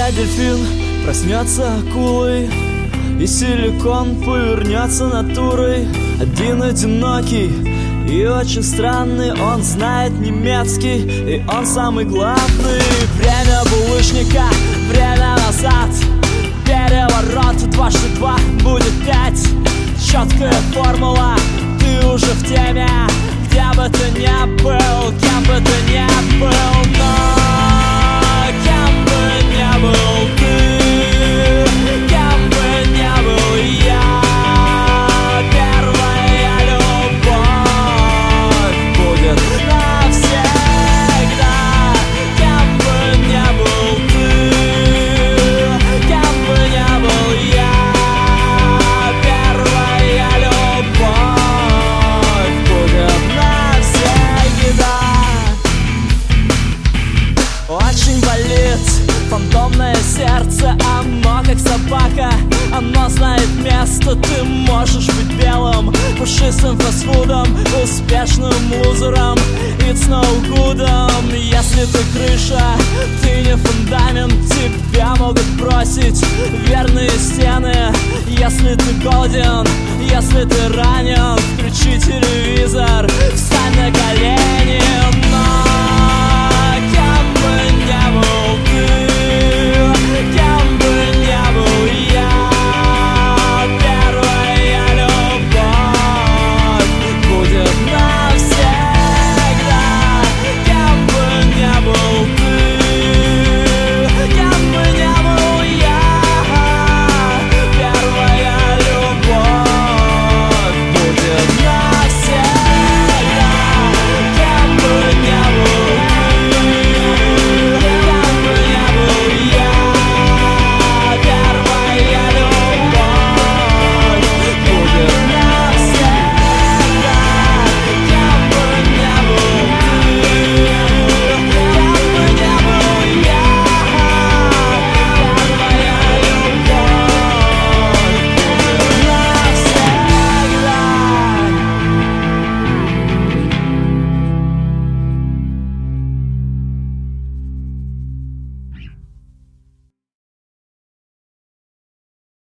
Когда дельфин проснется акулой и силикон повернется натурой, один одинокий и очень странный, он знает немецкий, и он самый главный. Время булыжника, время назад, переворот, 2 × 2 будет 5. Четкая формула, ты уже в теме, где бы ты ни был, кем бы ты ни был. Но кем бы ни был ты, кем бы ни был я, первая любовь будет навсегда. Кем бы ни был ты, кем бы ни был я, первая любовь будет навсегда. Очень болит фантомное сердце, оно как собака, оно знает место. Ты можешь быть белым, пушистым фастфудом, успешным лузером, it's no good. Если ты крыша, ты не фундамент, тебя могут бросить верные стены. Если ты голоден, если ты ранен, включи телевизор, встань на колени. Но